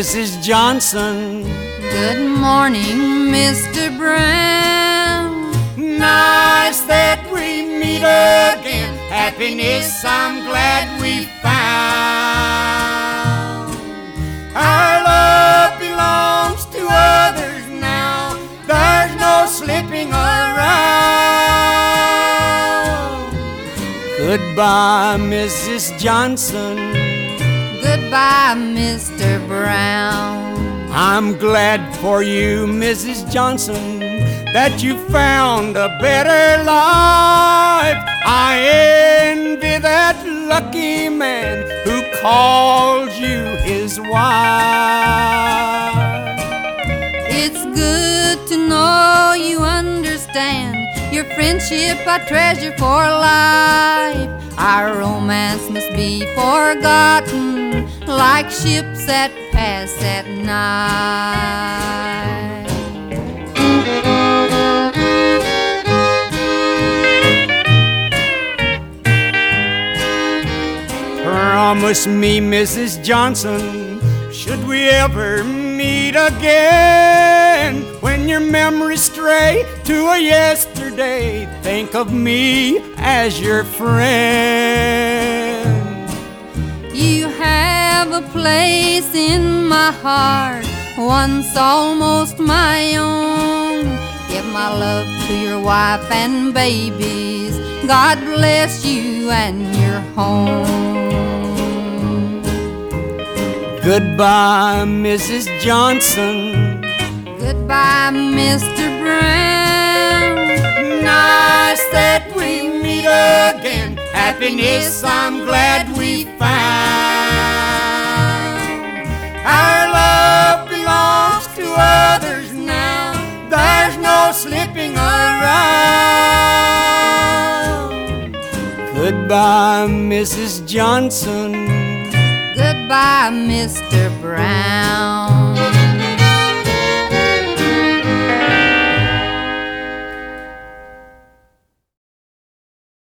Mrs. Johnson. Good morning, Mr. Brown. Nice that we meet again. Happiness I'm glad we found. Our love belongs to others now. There's no slipping around. Goodbye, Mrs. Johnson. Goodbye, Mr. Brown. I'm glad for you, Mrs. Johnson, that you found a better life. I envy that lucky man who called you his wife. It's good to know you understand. Your friendship I treasure for life. Our romance must be forgotten, like ships that pass at night. Promise me, Mrs. Johnson, should we ever meet again, when your memories stray to a yesterday, think of me as your friend. You have a place in my heart, once almost my own. Give my love to your wife and babies. God bless you and your home. Goodbye, Mrs. Johnson. Goodbye, Mr. Brown. Nice that we meet again. Happiness I'm glad we found. Our love belongs to others now. There's no slipping around. Goodbye, Mrs. Johnson. Goodbye, Mr. Brown.